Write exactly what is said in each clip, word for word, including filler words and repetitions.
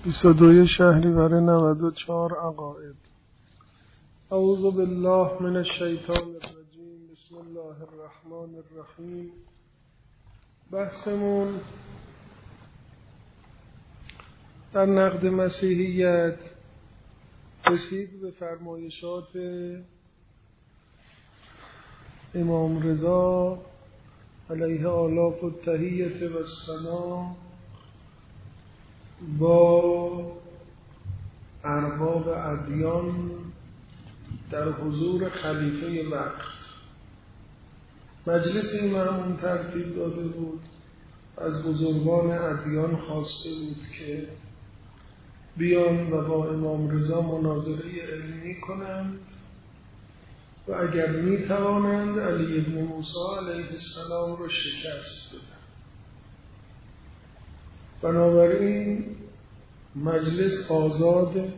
بیست و دو شهریور نود و چهار عقاید. اعوذ بالله من الشیطان الرجیم. بسم الله الرحمن الرحیم. بحثمون در نقد مسیحیت رسید به فرمایشات امام رضا علیه آلاف التحیة و الثنا با ارباب ادیان در حضور خلیفه وقت. مجلس ایمام ترتیب داده بود، از بزرگان ادیان خواسته بود که بیان و با امام رضا مناظره علمی کنند و اگر می توانند علی ابن موسی علیه السلام را شکست بدن. بنابراین مجلس آزاد.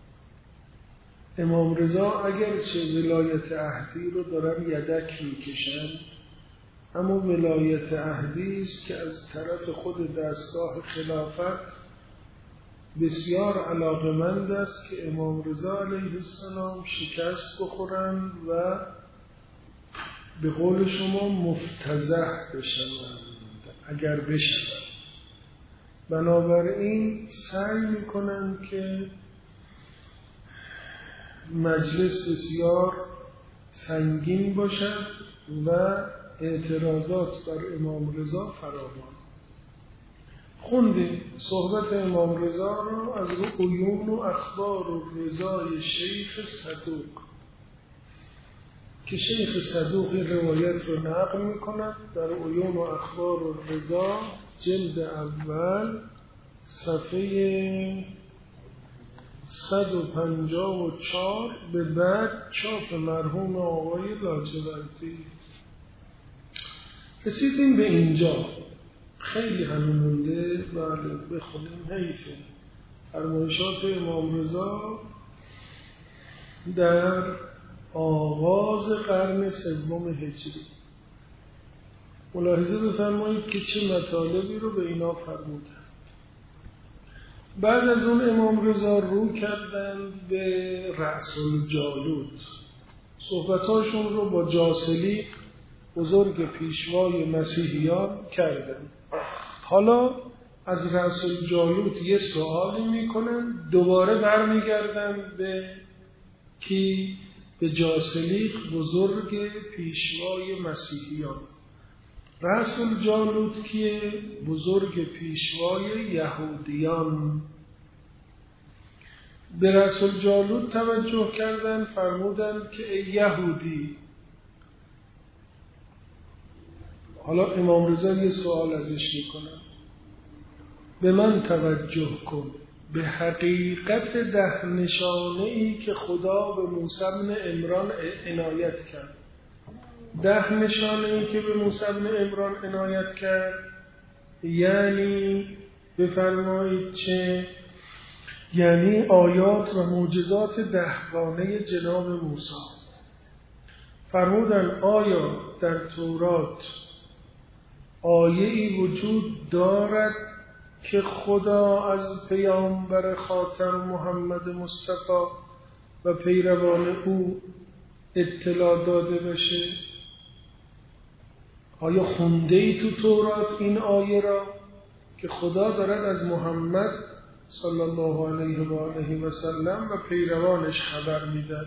امام رضا اگرچه ولایت عهدی رو دارن یدک میکشند، اما ولایت عهدی است که از طرف خود دستگاه خلافت بسیار علاقمند است که امام رضا علیه السلام شکست بخورند و به قول شما مفتضح بشوند اگر بشوند. بنابراین سعی میکنند که مجلس بسیار سنگین باشد و اعتراضات بر امام رضا فراوان. خوندیم صحبت امام رضا را از عیون و اخبار و رضای شیخ صدوق که شیخ صدوق روایت رو نقل میکند در عیون و اخبار و رضا جلد اول صفحه صد و پنجاه و چهار به بعد چاپ مرحوم آقای لاجوردی. رسیدیم به اینجا، خیلی هنو مونده. بله بخونیم، حیفه. فرمایشات امام رضا در آغاز قرن سوم هجری. ملاحظه بفرمایید که چه مطالبی رو به اینا فرمودن. بعد از اون امام رضا رو کردند به رأس الجالوت. صحبتاشون رو با جاسلی بزرگ پیشوای مسیحیان کردند. حالا از رأس الجالوت یه سوالی میکنن، دوباره برمیگردن به کی؟ به جاسلی بزرگ پیشوای مسیحیان. رأس الجالوت کیه؟ بزرگ پیشوای یهودیان. به رأس الجالوت توجه کردن، فرمودن که ای یهودی. حالا امام رضا یه سوال ازش میکنن، به من توجه کن، به حقیقت ده نشانه ای که خدا به موسی بن عمران عنایت کرد. ده نشانه ای که به موسی بن عمران عنایت کرد یعنی بفرمایید چه؟ یعنی آیات و معجزات دهگانه جناب موسی. فرمودن آیا در تورات آیه‌ای وجود دارد که خدا از پیامبر خاتم محمد مصطفی و پیروان او اطلاع داده بشه؟ آیا خونده ای تو تورات این آیه را که خدا دارد از محمد صلی الله علیه و آله و سلم و پیروانش خبر میدهد؟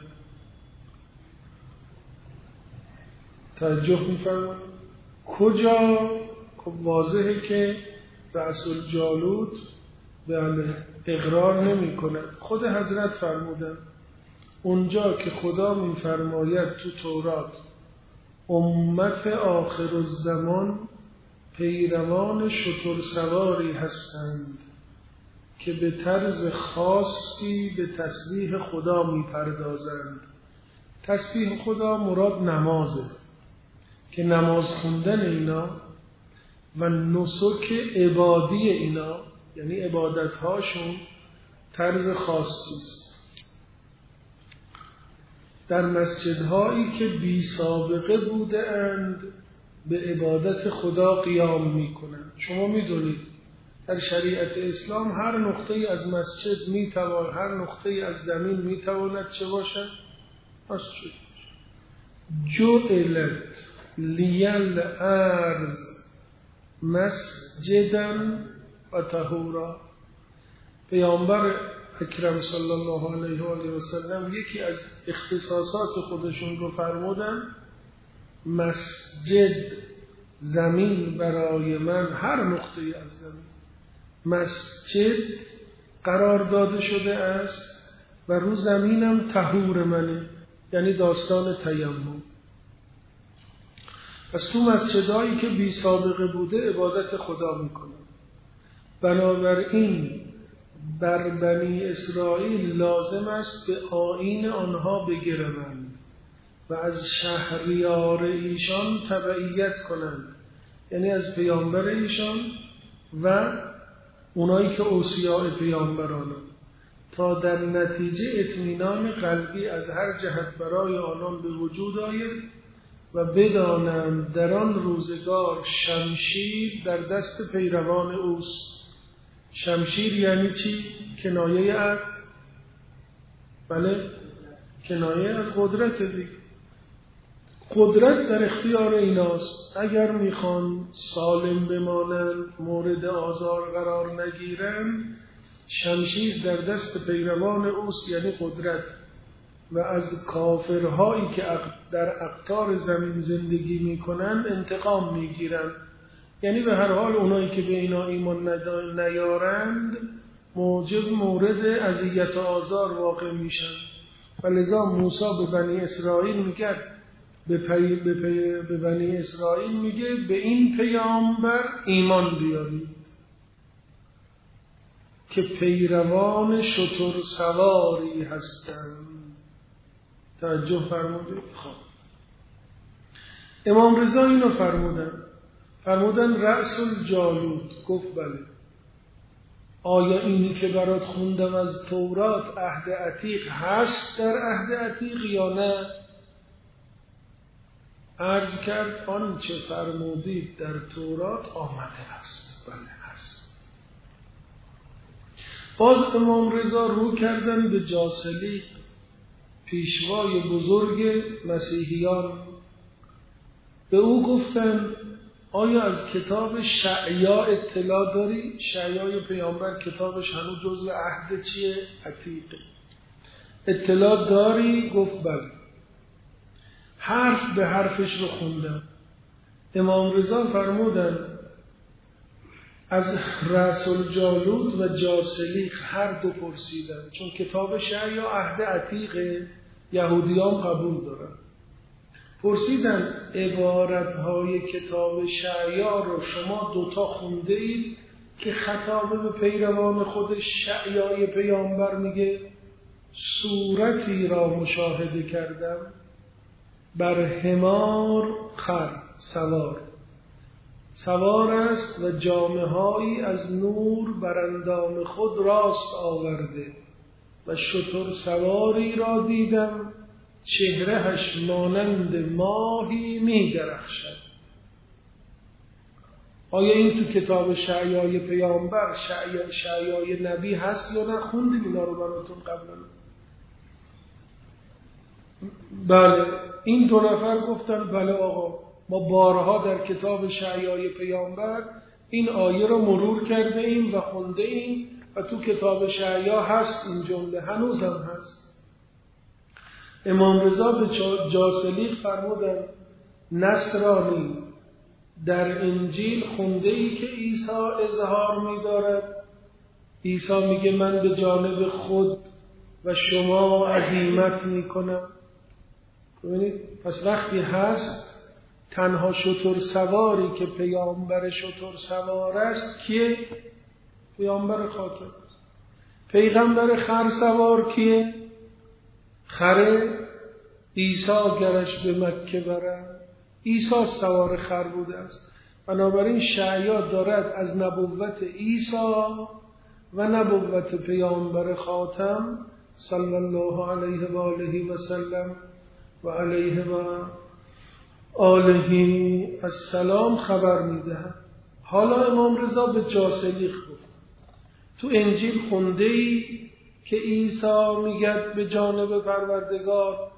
توجه می‌فرمایید کجا؟ خب واضحه که رأس الجالوت بله اقرار نمی کند. خود حضرت فرمودن اونجا که خدا می‌فرماید تو تورات امت آخر الزمان پیروان شتر سواری هستند که به طرز خاصی به تسبیح خدا میپردازند. تسبیح خدا مراد نمازه که نماز خوندن اینا و نسک عبادی اینا یعنی عبادتهاشون طرز خاصی است. در مسجدهایی که بی سابقه بوده اند به عبادت خدا قیام می کنند. شما می دونید در شریعت اسلام هر نقطه‌ای از مسجد میتواند، هر نقطه‌ای از زمین میتواند چه باشد؟ مسجد. جعلت لیل ارض مسجدا و طهورا. پیامبر اکرم صلی الله علیه و آله و سلم یکی از اختصاصات خودشون رو فرمودن مسجد، زمین برای من، هر نقطه‌ای از زمین مسجد قرار داده شده است و رو زمینم طهور منه، یعنی داستان تیمم. پس تو مسجدهایی که بی سابقه بوده عبادت خدا میکنن. بنابراین بر بنی اسرائیل لازم است به آیین آنها بگروند و از شهریار ایشان تبعیت کنند، یعنی از پیامبر ایشان و اونایی که اوصیاء پیامبرانند، تا در نتیجه اطمینان قلبی از هر جهت برای آنان به وجود آید و بدانند در آن روزگار شمشیر در دست پیروان اوست. شمشیر یعنی چی؟ کنایه از بله کنایه از قدرت دیگه. قدرت در اختیار ایناست. اگر میخوان سالم بمانند، مورد آزار قرار نگیرند، شمشیر در دست پیروان اوست، یعنی قدرت. و از کافرهایی که در اقطار زمین زندگی میکنند انتقام میگیرند، یعنی به هر حال اونایی که به اینا ایمان نیارند موجب مورد اذیت و آزار واقع میشن. و لذا موسی به بنی اسرائیل میگه، به, پی به, پی به بنی اسرائیل میگه به این پیامبر ایمان بیارید که پیروان شتر سواری هستند. توجه فرمودید؟ خب امام رضا اینو فرمودن فرمودن رأس الجالوت. گفت بله. آیا اینی که برات خوندم از تورات عهد عتیق هست در عهد عتیق یا نه؟ عرض کرد آنچه فرمودید در تورات آمده است. بله هست. باز امام رضا رو کردن به جاسلی، پیشوای بزرگ مسیحیان. به او گفتند آیا از کتاب شعیا اطلاع داری؟ شعیای پیامبر کتابش هنوز جزء عهد چیه؟ عتیقه. اطلاع داری؟ گفت بله. حرف به حرفش رو خوندم. امام رضا فرمودن از رأس الجالوت و جاسلیق هر دو پرسیدن، چون کتاب شعیا عهد عتیقه، یهودیان قبول دارن. پرسیدن عبارتهای کتاب شعیا رو شما دوتا خونده اید که خطاب به پیروان خودش شعیای پیامبر میگه صورتی را مشاهده کردم بر حمار خر سوار سوار است و جامه‌هایی از نور بر اندام خود راست آورده و شتر سواری را دیدم چهرهش مانند ماهی می درخشد. آیا این تو کتاب شعیای پیامبر، شعیای, شعیای نبی هست یا نه؟ خوندیم اینا رو براتون قبلا. بله. این دو نفر گفتن بله آقا، ما بارها در کتاب شعیای پیامبر این آیه رو مرور کرده ایم و خونده ایم و تو کتاب شعیا هست این جمله، هنوز هم هست. امام رضا به جاسلیق فرمودن نصرانی در انجیل خونده ای که عیسی اظهار می دارد؟ عیسی میگه من به جانب خود و شما عزیمت می کنم. ببینید پس وقتی هست تنها شتر سواری که پیامبر شتر سوار است کیه؟ پیامبر خاطر. پیغمبر خر سوار کیه؟ خره. عیسی گرش به مکه برد، عیسی سوار خر بوده است. بنابراین شعیا دارد از نبوت عیسی و نبوت پیامبر خاتم صلی الله علیه و آله و سلم و علیه و آله السلام خبر میدهد. حالا امام رضا به جاثلیق گفت تو انجیل خونده ای که عیسی میگه به جانب پروردگار،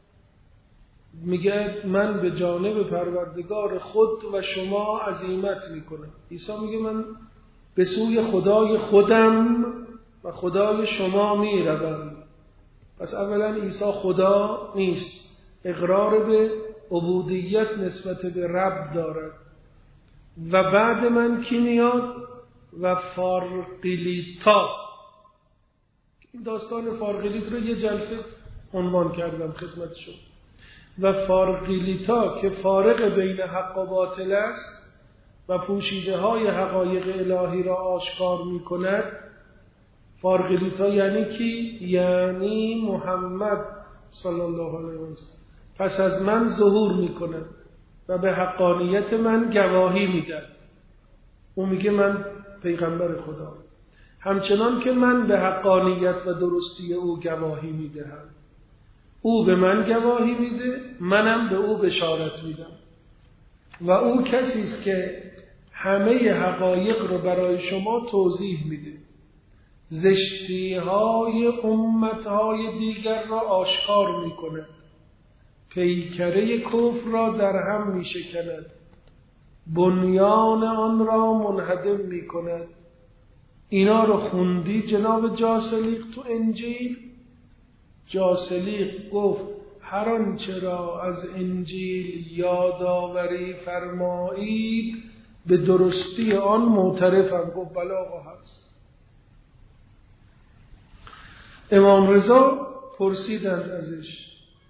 میگه من به جانب پروردگار خود و شما عزیمت میکنم. عیسی میگه من به سوی خدای خودم و خدای شما میروم. پس اولا عیسی خدا نیست، اقرار به عبودیت نسبت به رب دارد. و بعد من کی میاد؟ و فارقلیتا. این داستان فارقلیت رو یه جلسه عنوان کردم خدمت شما. و فارقلیتا که فارق بین حق و باطل است و پوشیده های حقایق الهی را آشکار می کند. فارقلیتا یعنی کی؟ یعنی محمد صلی الله علیه و سلم پس از من ظهور می کند و به حقانیت من گواهی می دهد. او میگه من پیغمبر خدا، همچنان که من به حقانیت و درستی او گواهی می دهم. او به من گواهی میده، منم به او بشارت میدم. و او کسی است که همه حقایق رو برای شما توضیح میده، زشتی های امت های دیگر را آشکار میکند، پیکره کفر را در هم میشکند، بنیان آن را منهدم میکند. اینا رو خوندی جناب جاثلیق تو انجیل؟ جاثلیق گفت هر آنچه را از انجیل یادآوری فرمایید به درستی آن معترفم. گفت بله آقا هست. امام رضا پرسیدند ازش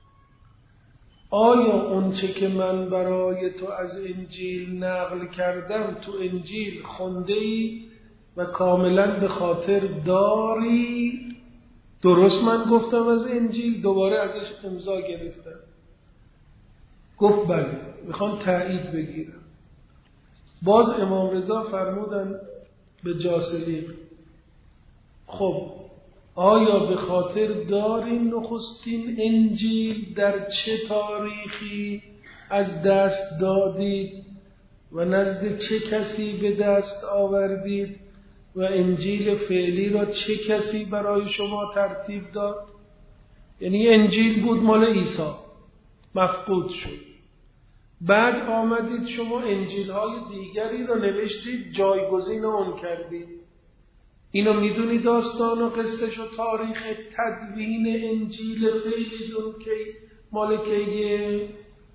آیا اونچه که من برای تو از انجیل نقل کردم تو انجیل خونده ای و کاملا به خاطر داری؟ درست من گفتم از انجیل؟ دوباره ازش امضا گرفتم. گفت بله، میخوام تایید بگیرم. باز امام رضا فرمودن به جاثلیق خب آیا به خاطر دارین نخستین انجیل در چه تاریخی از دست دادید و نزد چه کسی به دست آوردید و انجیل فعلی را چه کسی برای شما ترتیب داد؟ یعنی انجیل بود مال عیسی، مفقود شد. بعد آمدید شما انجیل های دیگری را نوشتید، جایگزین اون کردید. اینو میدونی داستان و قصهش و تاریخ تدوین انجیل فعلی دون که مال کیه؟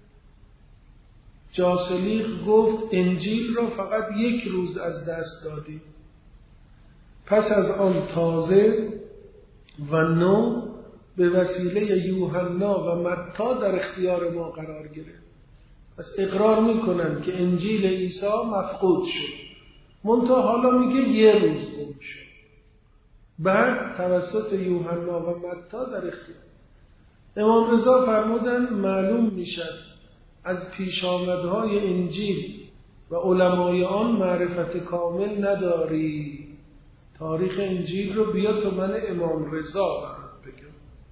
جاثلیق گفت انجیل را فقط یک روز از دست دادید، پس از آن تازه و نو به وسیله یوحنا و متی در اختیار ما قرار گرفت. پس اقرار میکنن که انجیل عیسی مفقود شد، منتها حالا میگه یه روز گم شد، بعد توسط یوحنا و متی در اختیار. امام رضا فرمودن معلوم میشد از پیش آمدهای انجیل و علمای آن معرفت کامل نداری. تاریخ انجیل رو بیا تو من امام رضا برات بگم.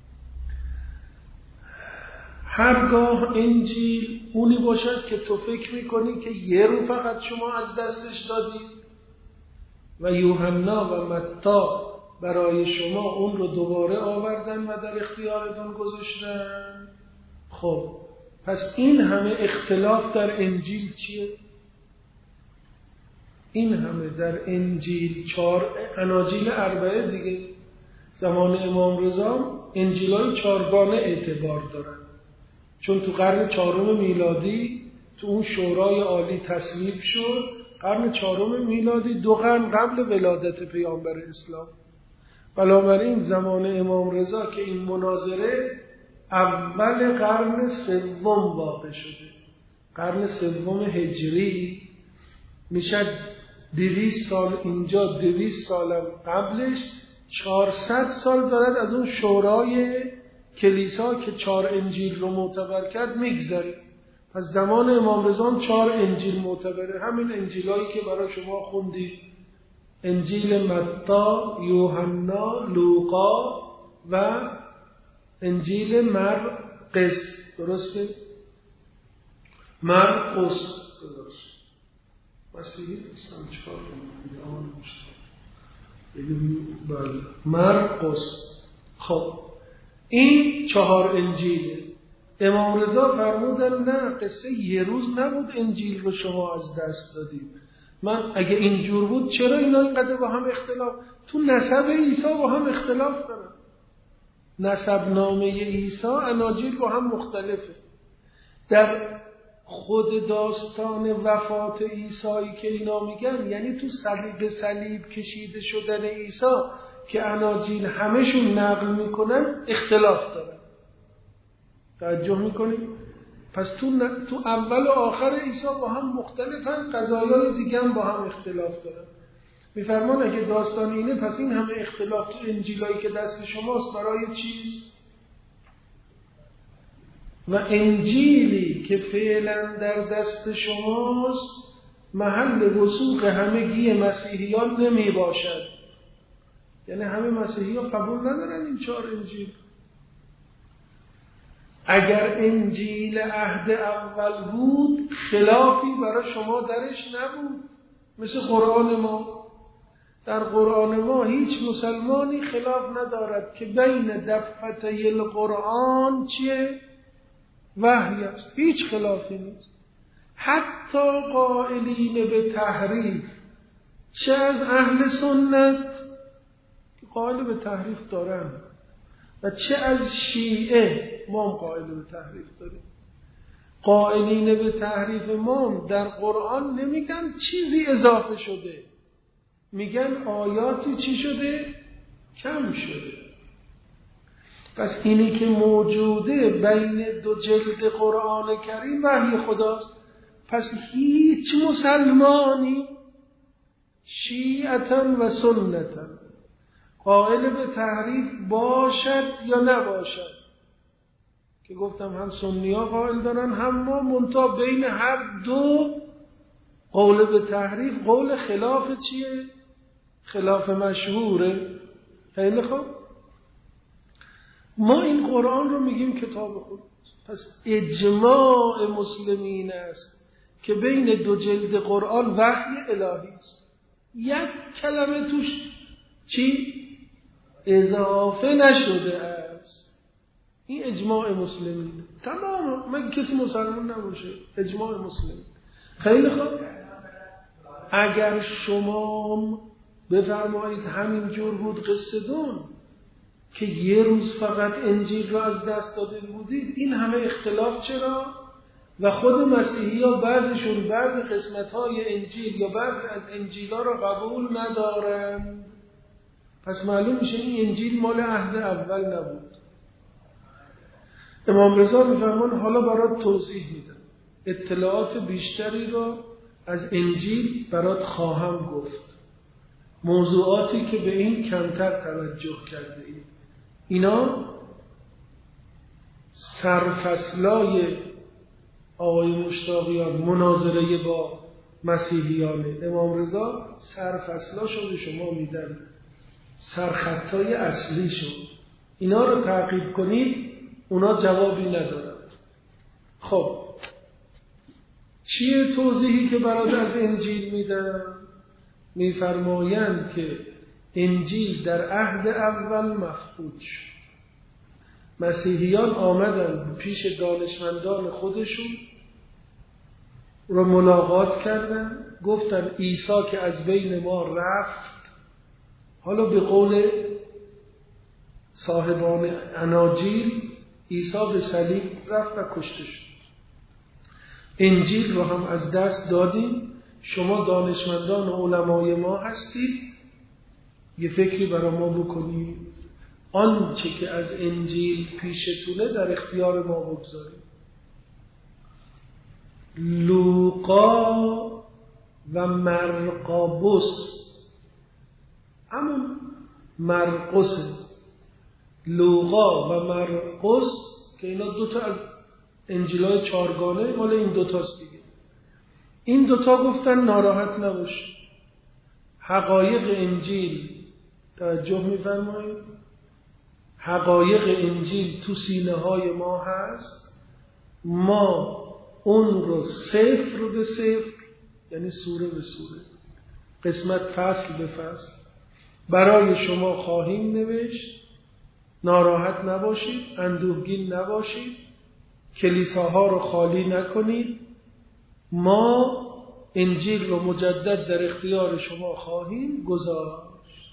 هرگاه انجیل اونی باشد که تو فکر میکنی که یه رو فقط شما از دستش دادید و یوحنا و متی برای شما اون رو دوباره آوردن و در اختیارتون گذاشتن، خب پس این همه اختلاف در انجیل چیه؟ این همه در انجیل، چهار اناجیل اربعه دیگه، زمان امام رضا انجیلای چهارگانه اعتبار دارن، چون تو قرن چهارم میلادی تو اون شورای عالی تصویب شد. قرن چهارم میلادی دو قرن قبل ولادت پیامبر اسلام. بنابراین زمان امام رضا که این مناظره اول قرن سوم واقع شده، قرن سوم هجری میشه دویست سال اینجا، دویست سالم قبلش، چهارصد سال دارد از اون شورای کلیسا که چهار انجیل رو معتبر کرد میگذره. پس زمان امام رضا چهار انجیل معتبره، همین انجیلایی که برای شما خوندید، انجیل متی، یوحنا، لوقا و انجیل مرقس. درسته؟ مرقس. درست. مسیحی نیستم چکار کنم آمان مشتاق بله مرقس. خب این چهار انجیله. امام رضا فرمودن نه قصه یه روز نبود انجیل رو شما از دست دادید. من اگه اینجور بود چرا اینا اینقدر با هم اختلاف؟ تو نسب عیسی با هم اختلاف دارن. نسب نامه عیسی اناجیل با هم مختلفه. در خود داستان وفات عیسی که اینا میگن یعنی تو صلیب صلیب کشیده شدن عیسی که اناجیل همشون نقل میکنن اختلاف دارن. توجه میکنید؟ پس تو, ن... تو اول و آخر عیسی با هم مختلفن، قضایای دیگه هم با هم اختلاف دارن. میفرمان اگه داستان اینه پس این همه اختلاف تو انجیلایی که دست شماست برای چیز؟ و انجیلی که فعلا در دست شماست محل وثوق همگی مسیحیان نمی باشد. یعنی همه مسیحیان قبول ندارن این چهار انجیل. اگر انجیل عهد اول بود خلافی برای شما درش نبود. مثل قرآن ما. در قرآن ما هیچ مسلمانی خلاف ندارد که بین دفتری القرآن چیه؟ وحی است. هیچ خلافی نیست. حتی قائلین به تحریف چه از اهل سنت قائل به تحریف دارن و چه از شیعه ما هم قائل به تحریف داریم. قائلین به تحریف ما در قرآن نمیگن چیزی اضافه شده، میگن آیاتی چی شده؟ کم شده. پس اینی که موجوده بین دو جلد قرآن کریم وحی خداست. پس هیچ مسلمانی شیعتن و سنتن قائل به تحریف باشد یا نباشد که گفتم هم سنی ها قائل دارن هم ما، منتها بین هر دو قول به تحریف قول خلاف چیه؟ خلاف مشهوره. خیلی خوب، ما این قرآن رو میگیم کتاب خود. پس اجماع مسلمین است که بین دو جلد قرآن وحی الهی است. یک کلمه توش چی؟ اضافه نشده است. این اجماع مسلمین. تمام، مگه کسی مسلمان نباشه. اجماع مسلمین. خیلی خوب، اگر شما بفرمایید همین جور بود قصه دون که یه روز فقط انجیل را از دست داده بودید، این همه اختلاف چرا؟ و خود مسیحی ها بعضیشون بعضی قسمت های انجیل یا بعضی از انجیل ها را قبول ندارن. پس معلوم میشه این انجیل مال عهد اول نبود. امام رضا میفرمان حالا برات توضیح میدم، اطلاعات بیشتری را از انجیل برات خواهم گفت، موضوعاتی که به این کمتر توجه کرده اید. اینا سرفصلای آقای مشتاقیان مناظره با مسیحیانه. امام رضا سرفصلاشو به شما میدن، سرخطای اصلی شد. اینا رو تعقیب کنید، اونا جوابی ندارن. خب چیه توضیحی که برات از انجیل میدن؟ میفرمایند که انجیل در عهد اول مفقود شد. مسیحیان آمدن پیش دانشمندان خودشون رو ملاقات کردن، گفتن عیسی که از بین ما رفت، حالا به قول صاحبان اناجیل عیسی به صلیب رفت و کشته شد. انجیل رو هم از دست دادیم، شما دانشمندان و علمای ما هستید، یه فکری برای ما بکنید، آنچه که از انجیل پیشتونه در اختیار ما بگذارید. لوقا و مرقابوس، همون مرقس، لوقا و مرقس که اینا دوتا از انجیلای چارگانه مال این دوتاست دیگه. این دوتا گفتن ناراحت نباش، حقایق انجیل، توجه می‌فرمایید، حقایق انجیل تو سینه های ما هست، ما اون رو صفر به صفر یعنی سوره به سوره، قسمت فصل به فصل برای شما خواهیم نوشت. ناراحت نباشید، اندوهگین نباشید، کلیساها رو خالی نکنید. ما انجیل رو مجدد در اختیار شما خواهیم گذاشت.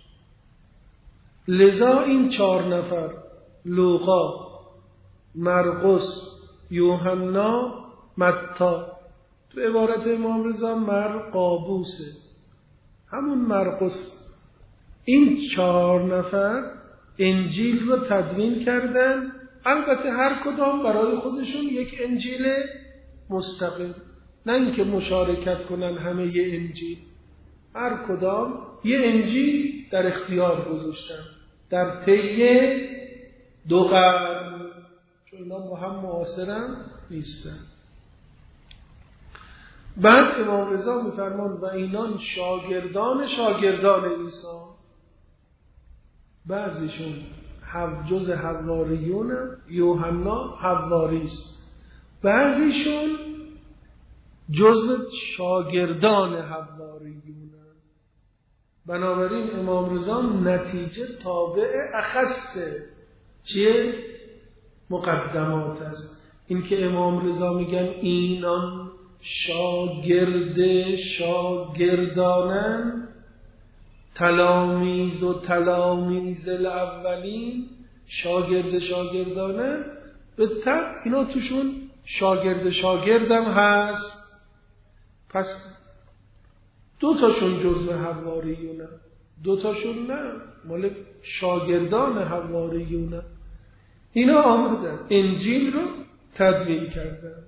لذا این چهار نفر، لوقا، مرقس، یوحنا، متی، تو عبارت امام رضا مرقابوسه، همون مرقس، این چهار نفر انجیل رو تدوین کردن. البته هر کدام برای خودشون یک انجیل مستقل، نه اینکه مشارکت کنن همه یه انجیل، هر کدام یه انجیل در اختیار گذاشتن در طی دو قرن، چون اینا با هم معاصرن نیستن. بعد امام رضا میفرمان و اینان شاگردان شاگردان عیسی، بعضیشون جز حواریون، یوحنا حواریست، بعضیشون جز شاگردان حواریون. بنابراین امام رضا نتیجه تابع اخص چیه؟ مقدمات است. این که امام رضا میگن اینان شاگرد شاگردانن، تلامیز و تلامیز الاولین، شاگرد شاگردانن، به طبع اینا توشون شاگرد شاگردم هست. پس دو تاشون جزو حواریونه، دو تاشون نه، مال شاگردان حواریونه. اینا آمدن انجیل رو تدوین کردن.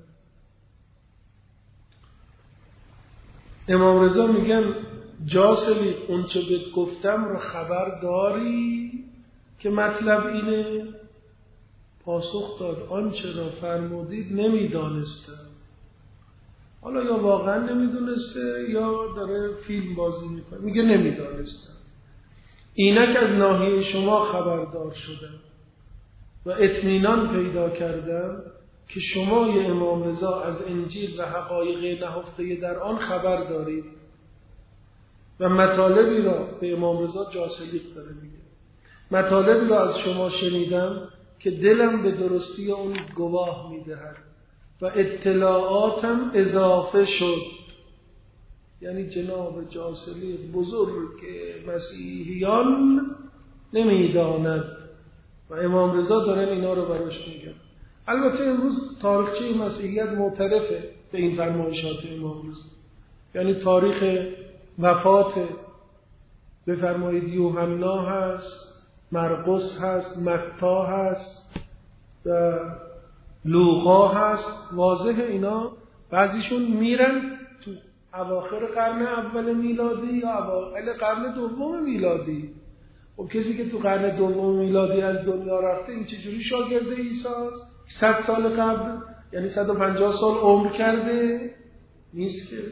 امام رضا میگن جاسلی اون چه بهت گفتم رو خبر داری که مطلب اینه؟ پاسخ داد آنچه را فرمودید نمیدانستم. حالا یا واقعا نمیدونسته یا داره فیلم بازی میکنه. میگه نمیدانستم، اینک از ناحیه شما خبردار شدم و اطمینان پیدا کردم که شما ی امام رضا از انجیل و حقایق نهفته در آن خبر دارید و مطالبی را به امام رضا جاسلیق داره میگه، مطالبی را از شما شنیدم که دلم به درستی اون گواه میدهد و اطلاعاتم اضافه شد. یعنی جناب جاسلیق بزرگ مسیحیان نمیداند و امام رضا دارن اینا رو براش میگن. البته امروز تاریخچه مسیحیت معترفه به این فرمایشات امام رضا، یعنی تاریخ وفات بفرمایید یوحنا هست، مرقس هست، متی هست و لوقا هست. واضح اینا بعضیشون میرن تو اواخر قرن اول میلادی یا اوایل قرن دوم میلادی. و کسی که تو قرن دوم میلادی از دنیا رفته این چجوری شاگرد عیسی است؟ صد سال قبل، یعنی صد و پنجاه سال عمر کرده نیست که؟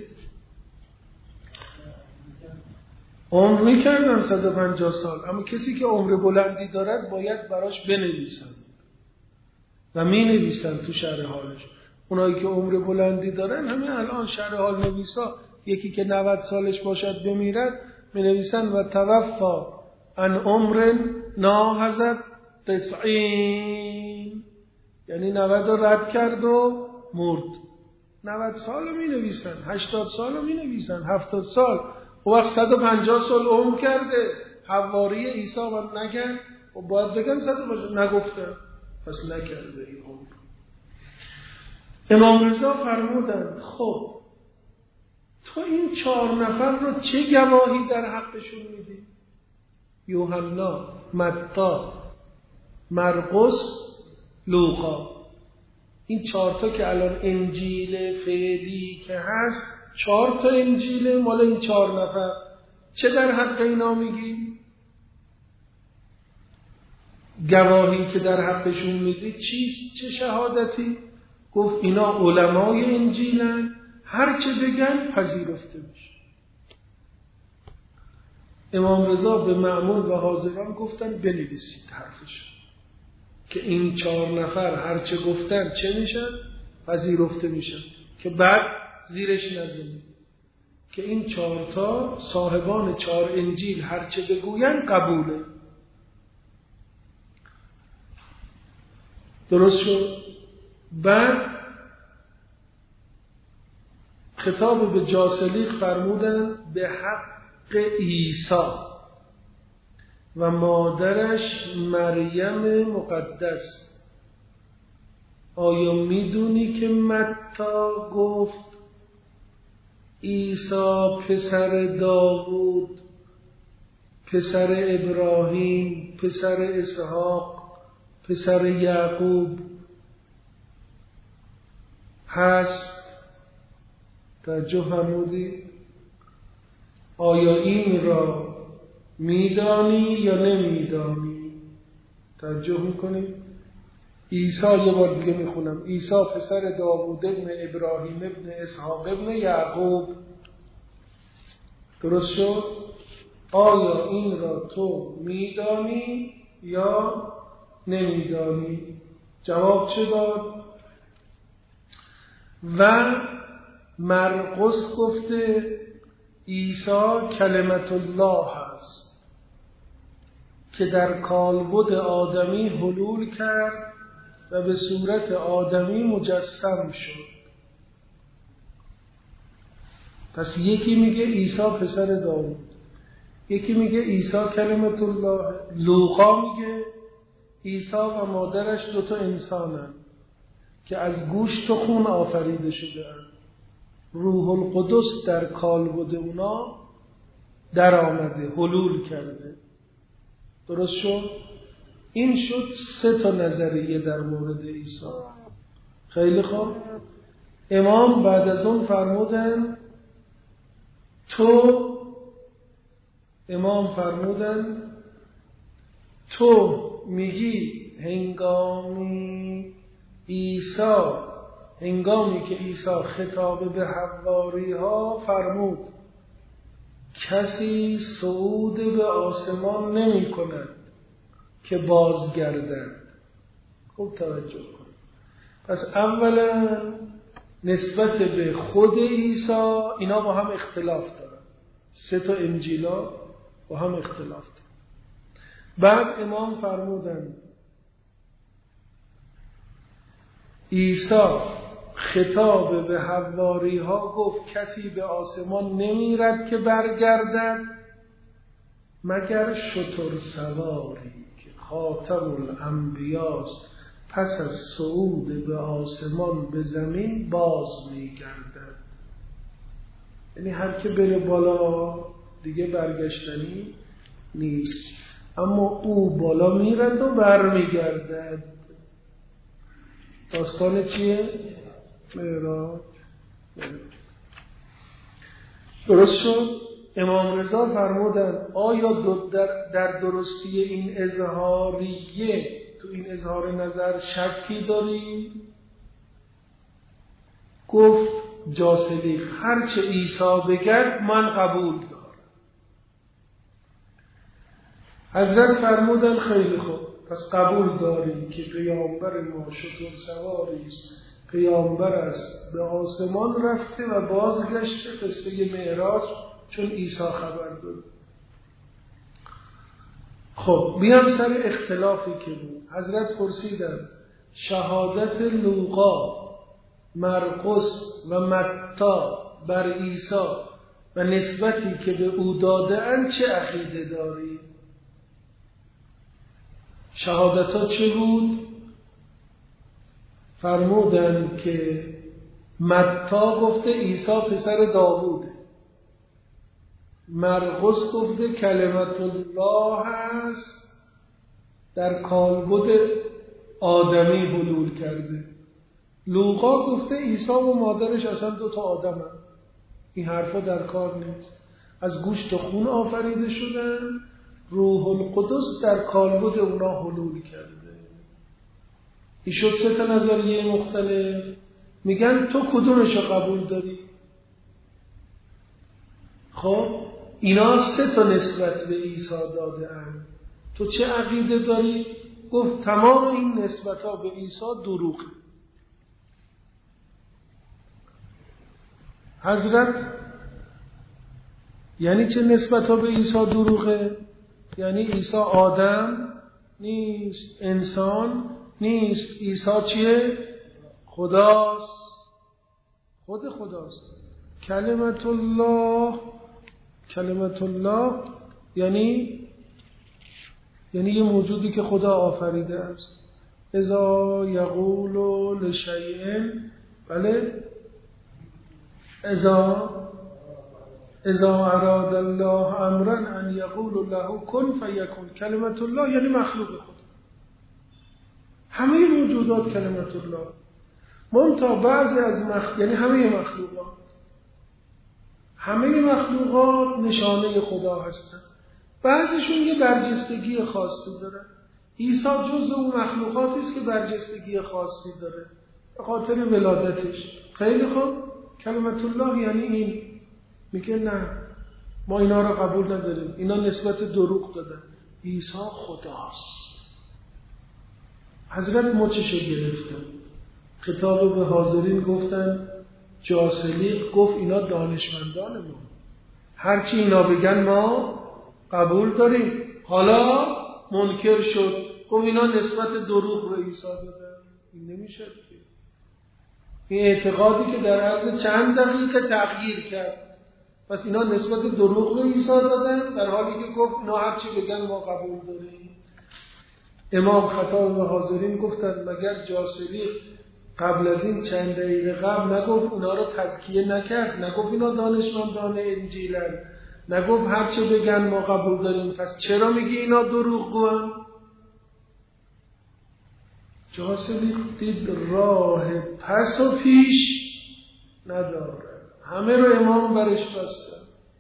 عمر میکردن صد و پنجاه سال. اما کسی که عمر بلندی دارد باید براش بنویسن و می نویسن تو شرح حالش. اونایی که عمر بلندی دارن همین الان شرح حال نویسا، یکی که نود سالش باشد بمیرد می نویسن و توفا ان عمر ناهزت تسعین، یعنی نود رو رد کرد و مرد. نود سال می نویسن، هشتاد سال می نویسن، هفتاد سال. و وقت صد و پنجاه سال عمر کرده حواری عیسی و نکرد و باید بگن صد و پنجاه، نگفته پس نکرده این عمر. امام رضا فرمودند خب تو این چهار نفر رو چه گواهی در حقشون میدی؟ یوحنا، متی، مرقس، لوقا. این چهار تا که الان انجیل فعلی که هست، چهار تا انجیل مال این چهار نفر، چه در حق اینا میگی؟ گواهی که در حقشون میدی چیست؟ چه شهادتی؟ گفت اینا علمای انجیلن، هر چه بگن پذیرفته میشه. امام رضا به مأمون و حاضران گفتن بنویسید حرفش که این چهار نفر هر چه گفتن چه میشن؟ پذیرفته میشن، که بعد زیرش نزنید. که این چهارتا صاحبان چهار انجیل هرچه بگوین قبوله. درست شد؟ بعد خطاب به جاسلیق فرمودن به حق عیسی و مادرش مریم مقدس. آیا میدونی که متی گفت عیسی پسر داوود، پسر ابراهیم، پسر اسحاق، پسر یعقوب هست؟ توجه فرمودید؟ آیا این را میدانی یا نمیدانی؟ توجه میکنید؟ عیسی، یه بار دیگه میخونم، عیسی پسر داوود ابن ابراهیم ابن اسحاق ابن یعقوب. درست شد؟ آیا این را تو میدانی یا نمیدانی؟ جواب چه داد؟ و مرقس گفته عیسی کلمت الله است که در کالبد آدمی حلول کرد و به صورت آدمی مجسم شد. پس یکی میگه عیسی پسر داوود، یکی میگه عیسی کلمت الله. لوقا میگه عیسی و مادرش دوتا انسانن که از گوشت و خون آفریده شده اند. روح القدس در کالبد اونا در آمده، حلول کرده. درست شد؟ این شد سه تا نظریه در مورد عیسی. خیلی خوب. امام بعد از اون فرمودن تو امام فرمودن تو میگی هنگامی عیسی هنگامی که عیسی خطاب به حواری ها فرمود کسی صعود به آسمان نمی کند که بازگردند. خوب توجه کن. پس اولا نسبت به خود عیسی اینا با هم اختلاف دارن، سه تا انجیلا با هم اختلاف دارن. بعد امام فرمودن عیسی خطاب به حواری ها گفت کسی به آسمان نمیرد که برگردد مگر شتر سواری که خاتم الانبیاست پس از صعود به آسمان به زمین باز میگردد. یعنی هر که بره بالا دیگه برگشتنی نیست، اما او بالا میرد و برمیگردد. داستان چیه؟ معراج. درست شد؟ امام رضا فرمودن آیا در, در درستی این اظهاریه تو این اظهار نظر شکی داری؟ گفت جاسلیق هرچه عیسی بگرد من قبول دارم. حضرت فرمودن خیلی خوب، پس قبول داریم که پیامبر ما شتر سواری است، پیامبر است، به آسمان رفته و بازگشته. قصه معراج چون عیسی خبر داد. خب بیام سر اختلافی که بود. حضرت پرسیدن شهادت لوقا، مرقس و متی بر عیسی و نسبتی که به او داده اند چه عقیده داری؟ شهادت ها چه بود؟ فرمودن که متی گفته عیسی پسر داوود، مرقس گفته کلمت الله هست در کالبد آدمی حلول کرده، لوقا گفته عیسی و مادرش اصلا دو تا آدم هست. این حرفا در کار نیست. از گوشت و خون آفریده شدن، روح القدس در کالبد اونا حلول کرده. این شد سه تا نظریه مختلف. میگن تو کدومشو قبول داری؟ خب اینا سه تا نسبت به عیسی داده اند. تو چه عقیده داری؟ گفت تمام این نسبت ها به عیسی دروغه. حضرت یعنی چه نسبت ها به عیسی دروغه؟ یعنی عیسی آدم نیست، انسان نیست، عیسی چیه؟ خداست، خود خداست. کلمت الله، کلمت الله یعنی یعنی یه موجودی که خدا آفریده است. اذا یقول لشیء، بله، اذا اذا اراد الله امرا ان یقول له کن فیکون. کلمت الله یعنی مخلوق خدا. همه موجودات کلمت الله، منتها بعضی از مخ... یعنی همه مخلوقات، همه مخلوقات نشانه خدا هستند. بعضیشون یه برجستگی خاصی دارن. عیسی جزء اون مخلوقاتی است که برجستگی خاصی داره به خاطر ولادتش. خیلی خوب، کلمت الله یعنی این. میگه نه، ما اینا رو قبول نداریم، اینا نسبت دروغ دادن. عیسی خداست. حضرت مچشو گرفتن، خطاب به حاضرین گفتن، جاسلیق گفت اینا دانشمندان ما، هرچی اینا بگن ما قبول داریم. حالا منکر شد، گفت اینا نسبت دروغ به عیسی دادن. این نمیشه. این اعتقادی که در عرض چند دقیقه تغییر کرد. پس اینا نسبت دروغ به عیسی دادن، در حالی که گفت اینا هرچی بگن ما قبول داریم. امام خطاب به حاضرین گفتن مگر جاسلیق قبل از این چند دقیقه قبل نگفت اونا رو تزکیه نکرد؟ نگفت اینا دانشمندان انجیلن؟ نگفت هرچه بگن ما قبول داریم؟ پس چرا میگی اینا دروغگوان؟ جاسلیق دید راه پس و پیش نداره، همه رو امام برش بستن.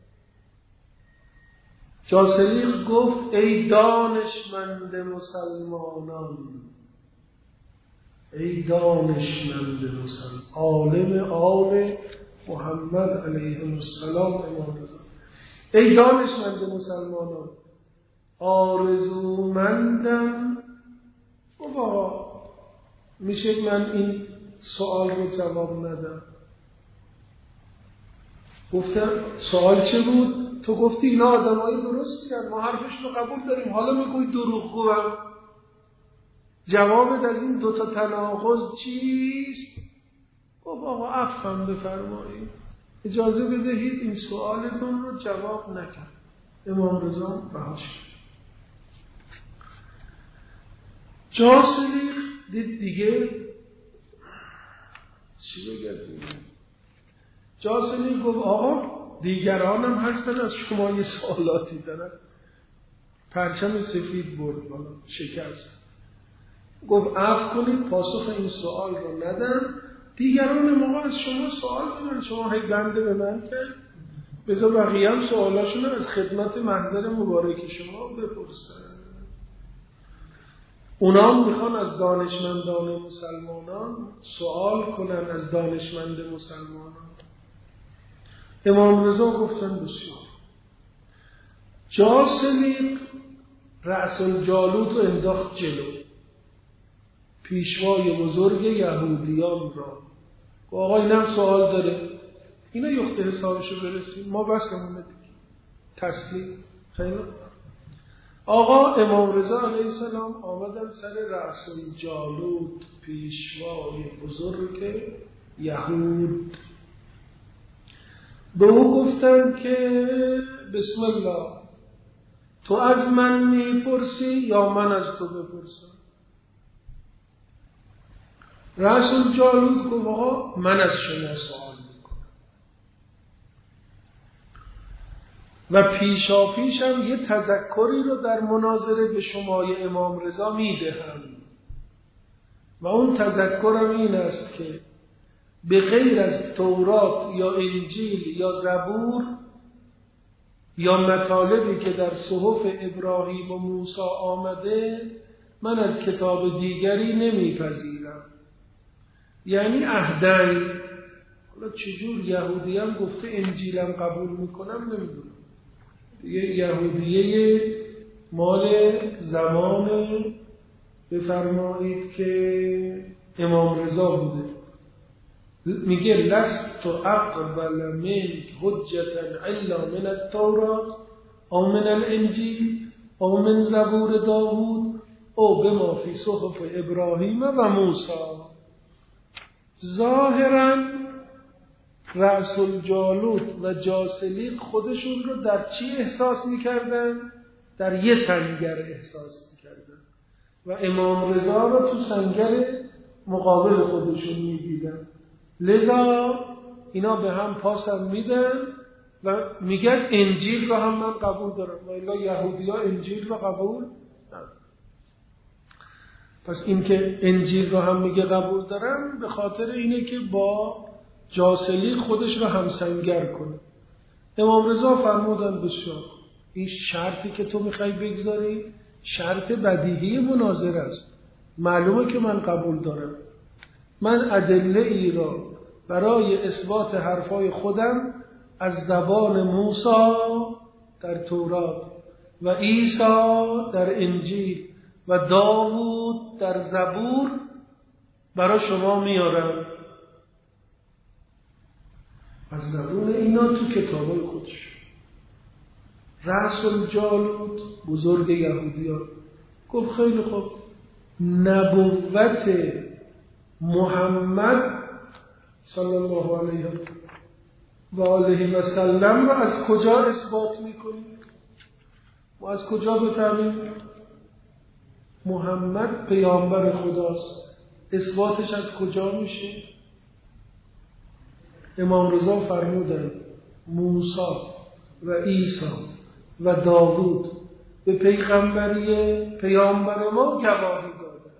جاسلیق گفت ای دانشمند مسلمانان، ای دانشمند مسلمان، عالم آل محمد علیه السلام امام رضا، ای دانشمند مسلمانان، آرزومندم. بابا میشه من این سوال رو جواب ندم؟ گفتم سوال چه بود؟ تو گفتی اینا آدمایی درستی هستند، ما حرفش رو قبول داریم، حالا میگوی دروغگوام. جوابت از این دوتا تناقض چیست؟ گفت آقا عفوم بفرمایید، اجازه بدهید این سوالتون رو جواب نکرد. امام رضا رهاش کرد. جاسلیق دید دیگه چی بگه دیگه. جاسلیق گفت آقا دیگران هم هستن از شما یه سوالاتی دارن. پرچم سفید برد بالا، شکست. گفت عفو کنید پاسخ این سوال رو ندم، دیگران موقع از شما سوال کنن، شما هی بنده به من کرد، بذار بقیه هم سوالاشون از خدمت محضر مبارک شما بپرسن. اونا میخوان از دانشمندان مسلمانان سوال کنن، از دانشمند مسلمانان. امام رضا گفتن بسیار. جاسلیق رأس الجالوت رو انداخت جلو، پیشوای بزرگ یهودیان را. آقا اینم سوال داره، اینا یخت حسابشو برسیم، ما بسمونه دیگه، تسلیم. خیلی آقا امام رضا علیه السلام آمدن سر رأس الجالوت، پیشوای بزرگ یهود. به او گفتن که بسم الله، تو از من میپرسی یا من از تو بپرسم؟ رأس الجالوت گفت آقا من از شما سوال میکنم و پیشا پیشم یه تذکری رو در مناظره به شمای امام رضا میدهم و اون تذکرم این است که به غیر از تورات یا انجیل یا زبور یا مطالبی که در صحف ابراهیم و موسی آمده، من از کتاب دیگری نمیپذیرم. یعنی عهدن. حالا چجور یهودی هم گفته انجیلم قبول میکنم نمیدونم، یه یهودیه مال زمان بفرمایید که امام رضا بوده. میگه لست اقبل منک حجتا الا من التورات او من الانجیل او من زبور داوود او بما فی صحف ابراهیم و موسی. ظاهراً رأس الجالوت و جاسلیق خودشون رو در چی احساس میکردن؟ در یه سنگر احساس میکردن و امام رضا رو تو سنگر مقابل خودشون میدیدن. لذا اینا به هم پاسم میدن و میگن انجیل رو هم من قبول دارم و الا یهودی ها انجیل رو قبول ندارن. پس این که انجیل رو هم میگه قبول دارم به خاطر اینه که با جاسلیق خودش رو همسنگر کنه. امام رضا فرمودن بسیار این شرطی که تو میخوای بگذاری شرط بدیهی مناظره است، معلومه که من قبول دارم. من ادله ای را برای اثبات حرفای خودم از زبان موسی در تورات و عیسی در انجیل و داوود در زبور برای شما میارم. از زبون اینا تو کتابای خودش. رأس الجالوت بزرگ یهودیان گفت خیلی خوب، نبوت محمد صلی الله علیه و آله و سلم رو از کجا اثبات میکنیم؟ و از کجا بفهمیم محمد پیامبر خداست؟ اثباتش از کجا میشه؟ امام رضا فرمودند موسی و عیسی و داوود به پیغمبری پیامبر ما گواهی دادند.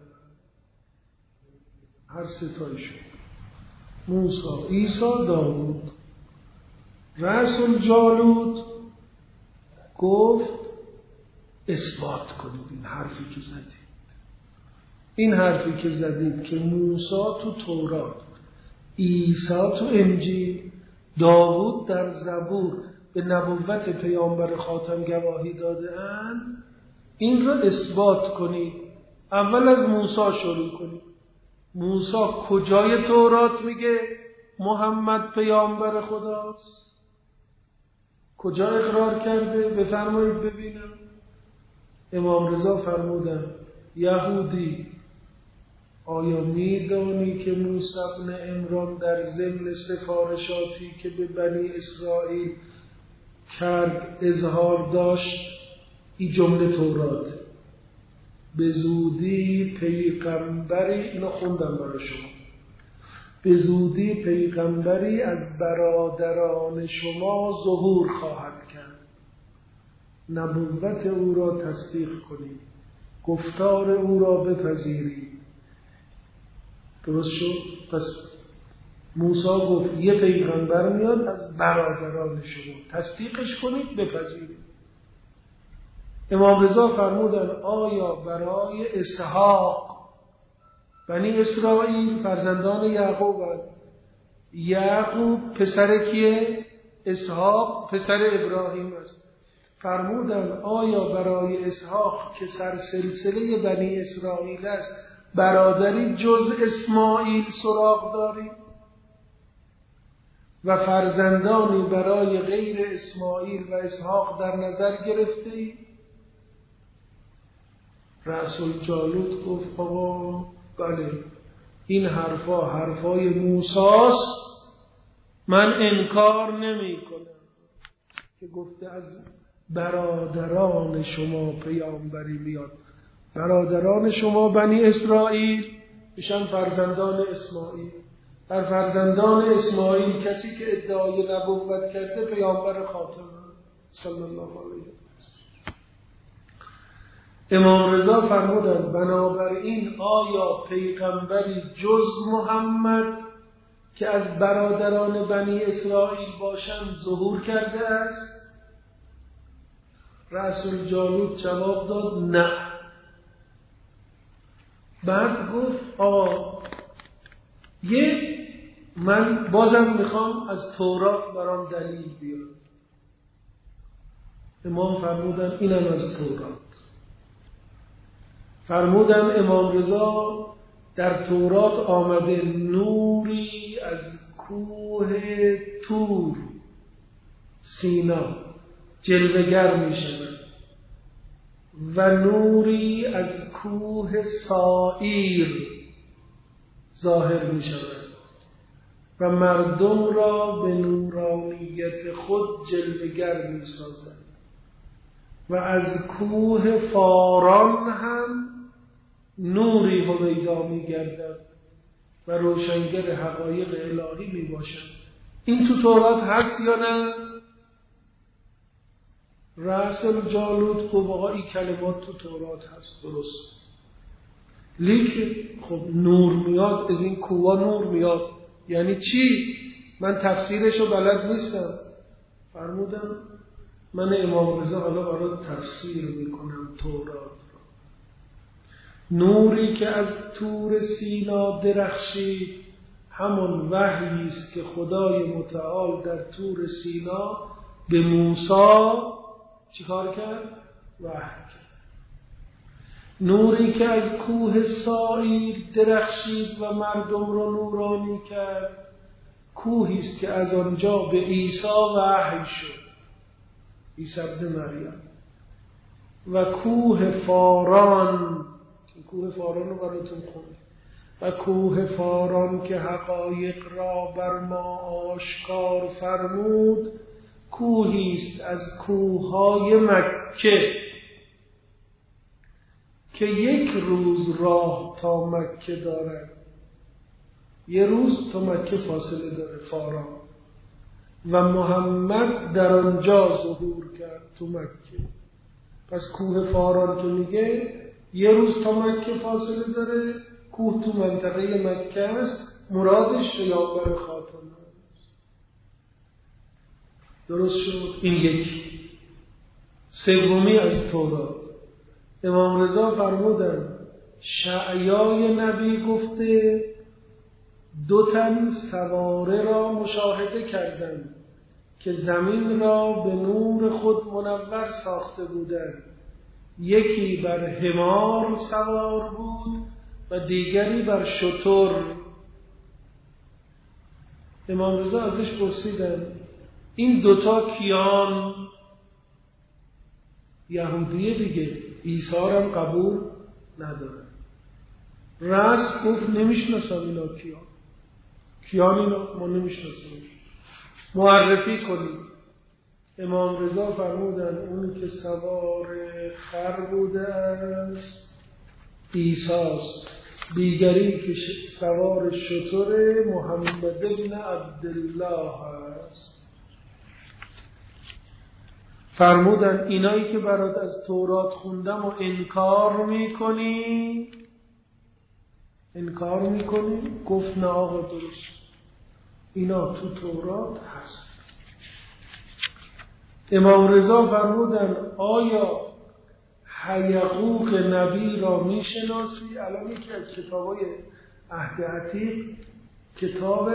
هر ستایشون، موسی، عیسی، داوود. رأس الجالوت گفت اثبات کنید این حرفی که زدید. این حرفی که زدید که موسی تو تورات، عیسی تو انجیل، داوود در زبور به نبوت پیامبر خاتم گواهی داده اند، این را اثبات کنید. اول از موسی شروع کنید. موسی کجای تورات میگه محمد پیامبر خداست؟ کجا اقرار کرده؟ بفرمایید ببینم. امام رضا فرمودن یهودی آیا میدانی که موسی بن عمران در ضمن سفارشاتی که به بنی اسرائیل کرد اظهار داشت این جمله تورات به زودی پیغمبری، اینو خوندم برای شما، به زودی پیغمبری از برادران شما ظهور خواهد کرد، نبوت او را تصدیق کنید، گفتار او را بپذیرید. درست شد؟ پس موسی گفت یه پیغمبر میاد از برادران شما، تصدیقش کنید، بپذیرید. امام رضا فرمودن آیا برای اسحاق، بنی اسرائیل فرزندان یعقوب هست، یعقوب پسر کیه؟ اسحاق پسر ابراهیم است. فرمودن آیا برای اسحاق که سر سلسله بنی اسرائیل است برادری جز اسماعیل سراغ داری و فرزندانی برای غیر اسماعیل و اسحاق در نظر گرفته ای؟ رأس الجالوت گفت آقا بله این حرفا حرفای موسیست، من انکار نمی کنم که گفته از برادران شما پیامبری میاد. برادران شما بنی اسرائیل میشن فرزندان اسماعیل. در فرزندان اسماعیل کسی که ادعای نبوت کرده پیامبر خاتم صلی الله علیه و امام رضا فرمودند بنابراین آیا پیغمبری جز محمد که از برادران بنی اسرائیل باشند ظهور کرده است؟ رأس الجالوت جواب داد نه. بعد گفت آ یه من بازم میخوام از تورات برام دلیل بیاد. امام فرمودن اینم از تورات. فرمودن امام رضا در تورات آمده نوری از کوه طور سینا جلوه‌گر می شود و نوری از کوه سائیر ظاهر می شود و مردم را به نورانیت خود جلوه‌گر می سازد و از کوه فاران هم نوری هویدا می گردد و روشنگر حقایق الهی می باشد. این تو تورات هست یا نه؟ رسل جالوت گفت آقا این کلمات تو تورات هست، درست. لیکن خب نور میاد از این کوه نور میاد یعنی چی؟ من تفسیرشو بلد نیستم. فرمودم من امام رضا حالا برای تفسیر میکنم تورات را. نوری که از طور سینا درخشید همون وحیی است که خدای متعال در طور سینا به موسی چیکار کرد؟ وحی کرد. نوری که از کوه سائیر درخشید و مردم را نورانی کرد کوهی است که از آنجا به عیسی وحی شد، عیسی ابن مریم. و کوه فاران، کوه فاران رو براتون خوندم، و کوه فاران که حقایق را بر ما آشکار فرمود کوهی است از کوههای مکه که یک روز راه تا مکه دارد. یه روز تا مکه فاصله داره فاران و محمد در آنجا ظهور کرد تو مکه. پس کوه فاران که میگه یه روز تا مکه فاصله داره، کوه تو منطقه مکه است، مرادش پیامبر خاتم است. درست شد؟ این یک سومی از تورات. امام رضا فرمودن شعیای نبی گفته دو تن سواره را مشاهده کردند که زمین را به نور خود منور ساخته بودند. یکی بر حمار سوار بود و دیگری بر شتر. امام رضا ازش پرسیدن این دوتا کیان؟ یهودیه دیگه، عیسی هم قبول نداره. رست گفت نمیشناسم اینا کیان. کیان اینا؟ ما نمیشناسیم، معرفی کنید. امام رضا فرمودن اونی که سوار خر بوده است عیسی است، دیگری که سوار شتر محمد بن عبدالله است. فرمودن اینایی که برات از تورات خوندم و انکار میکنی انکار میکنی؟ گفت نه آقا درست، اینا تو تورات هست. امام رضا فرمودن آیا حیقوق نبی را میشناسی؟ الان یکی از کتابای عهد عتیق کتاب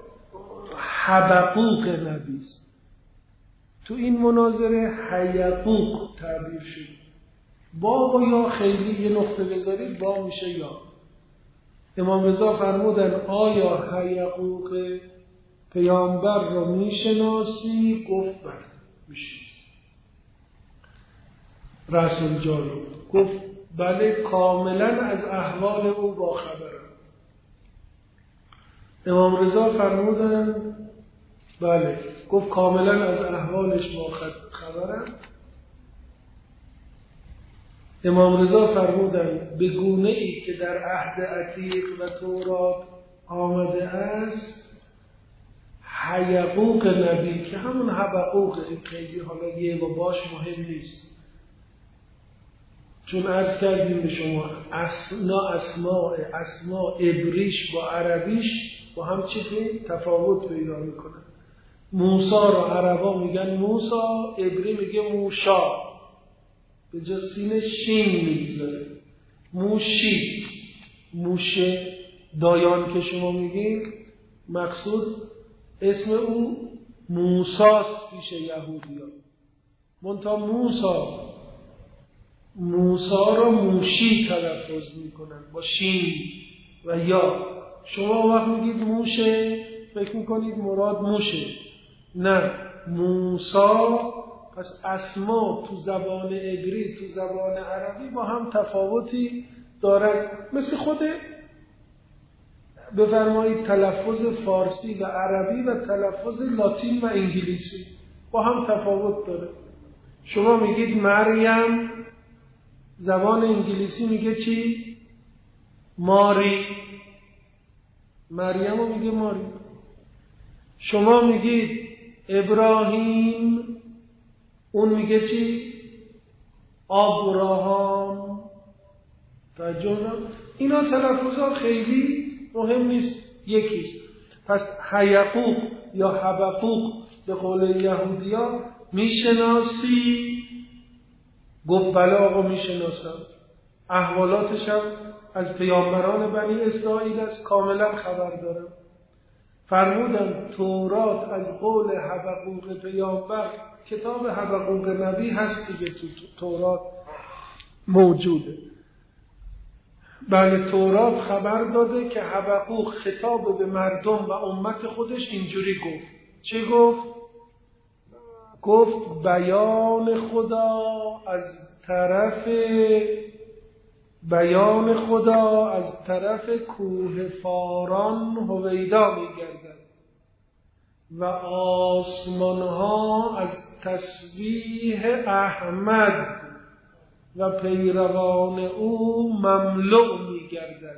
حبقوق نبی است. تو این مناظره حیقوق تعبیر شد. با و یا خیلی یه نقطه بذارید با میشه یا. امام رضا فرمودن آیا حیقوق پیامبر را میشناسی؟ گفت بله میشناسی. رسول جالوت گفت بله کاملا از احوال او با خبرم. امام رضا فرمودن بله. گفت کاملا از احوالش با خبرم. امام رضا فرمودن به گونه ای که در عهد عتیق و تورات آمده است حیقوق نبی که همون حبقوق، این خیلی حالا یه و باش مهم نیست چون عرض کردیم به شما اسنا اسماء اسماء عبریش با عربیش با هم چیزی تفاوت پیدا میکنن. موسی رو عربا میگن موسی، عبری میگه موشا، به جا سین شین میگذاره. موشی، موشه دایان که شما میگین مقصود اسم او موساست پیش یهودیان. منتها موسی موسی رو موشی تلفظ میکنن با شین. و یا. شما وقت میگید موشه فکر میکنید مراد موشه. نه، موسی. پس اسما تو زبان عبری تو زبان عربی با هم تفاوتی دارن. مثل خود بفرمایید تلفظ فارسی و عربی و تلفظ لاتین و انگلیسی با هم تفاوت داره. شما میگید مریم، زبان انگلیسی میگه چی؟ ماری. مریم رو میگه ماری. شما میگید ابراهیم، اون میگه چی؟ آبراهام. توجه. اینا تلفظها خیلی مهم نیست، یکیست. پس حیقوق یا حبقوق به قول یهودیان میشناسی؟ گفت بله آقا میشناسم، احوالاتش هم از پیامبران بنی اسرائیل است، کاملا خبر دارم. فرمودن تورات از قول حبقوق پیامبر، کتاب حبقوق نبی هست دیگه، تو تورات موجوده. بله تورات خبر داده که حبقوق خطاب به مردم و امت خودش اینجوری گفت. چه گفت؟ گفت بیان خدا از طرف بیان خدا از طرف کوه فاران هویدا می‌گردد و آسمان‌ها از تسبیح احمد و پیروان او مملو می‌گردد.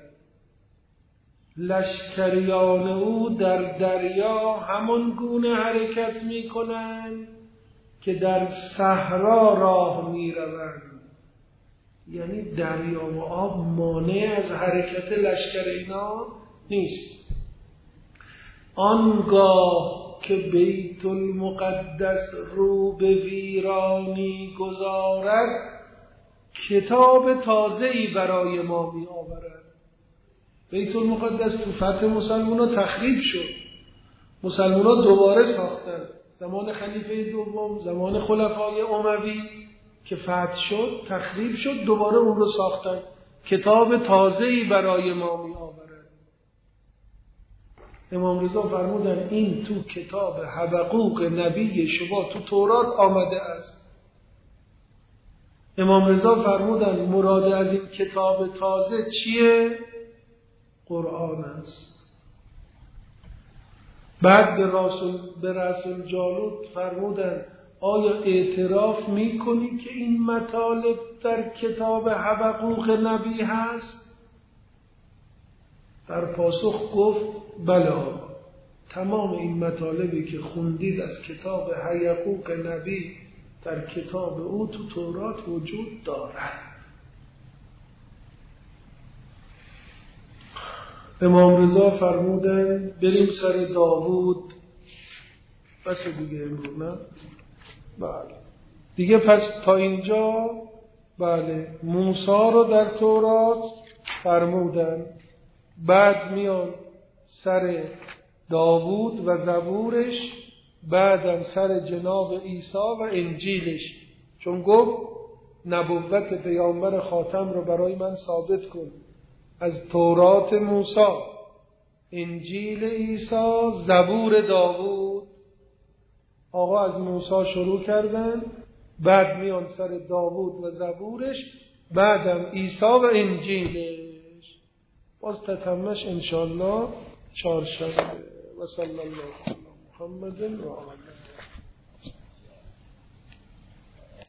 لشکریان او در دریا همان گونه حرکت می‌کنند که در صحرا راه می‌روند. یعنی دریا و آب مانع از حرکت لشکر اینا نیست. آنگاه که بیت المقدس رو به ویرانی گذارد، کتاب تازه‌ای برای ما می آورد. بیت المقدس تو فتح مسلمان ها تخریب شد، مسلمان ها دوباره ساختن. زمان خلیفه دوم، زمان خلفای اموی که فتح شد، تخریب شد، دوباره اون رو ساختن. کتاب تازه‌ای برای ما می آورد. امام رضا فرمودن این تو کتاب حبقوق نبی شما تو تورات آمده است. امام رضا فرمودن مراد از این کتاب تازه چیه؟ قرآن است. بعد به رسول به رسول جالوت فرمودن آیا اعتراف میکنی که این مطالب در کتاب حبقوق نبی هست؟ در پاسخ گفت بله، تمام این مطالبی که خوندید از کتاب حبقوق نبی در کتاب او تو تورات وجود دارد. امام رضا فرمودن بریم سر داوود. بس دیگه امروز نه؟ بله دیگه. پس تا اینجا بله موسی رو در تورات فرمودن. بعد میان سر داوود و زبورش، بعدم سر جناب عیسی و انجیلش، چون گفت نبوت پیامبر خاتم رو برای من ثابت کن. از تورات موسی، انجیل عیسی، زبور داوود. آقا از موسی شروع کردن، بعد میان سر داوود و زبورش، بعدم عیسی و انجیلش. باز تتمش انشاءالله چهارشنبه. و صلی الله علی محمد و آله.